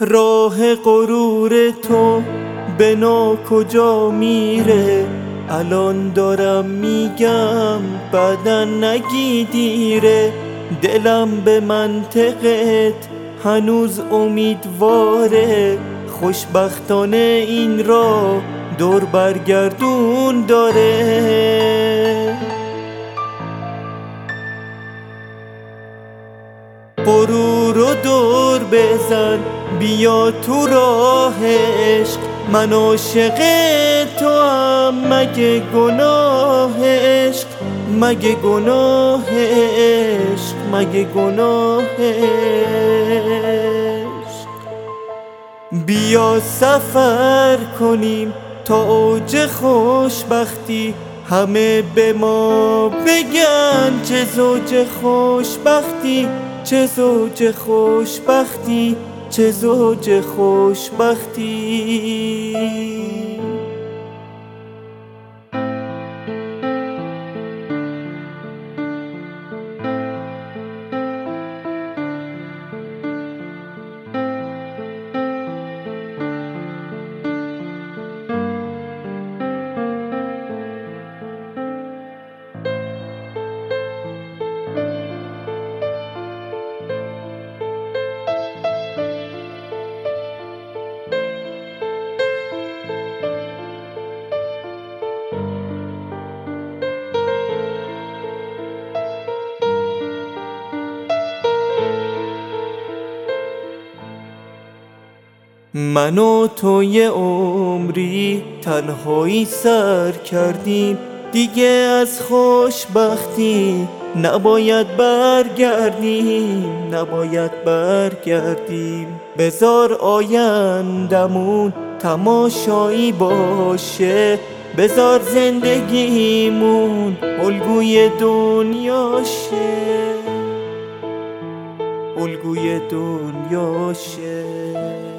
راه غرور تو به کجا میره؟ الان دارم میگم بعدا نگی دیره. دلم به منطقت هنوز امیدواره، خوشبختانه این را دور برگردون داره. غرور رو دور بزن بیا تو راه عشق، من عاشق تو هم مگه گناه عشق؟ مگه گناه عشق؟ مگه گناه عشق؟ بیا سفر کنیم تا اوج خوشبختی، همه به ما بگن چه زوج خوشبختی، چه زوج خوشبختی، چه زوج خوشبختی. من و تو یه عمری تنهایی سر کردیم، دیگه از خوشبختی نباید برگردیم، نباید برگردیم. بذار آیندمون تماشایی باشه، بذار زندگیمون الگوی دنیاشه، الگوی دنیاشه.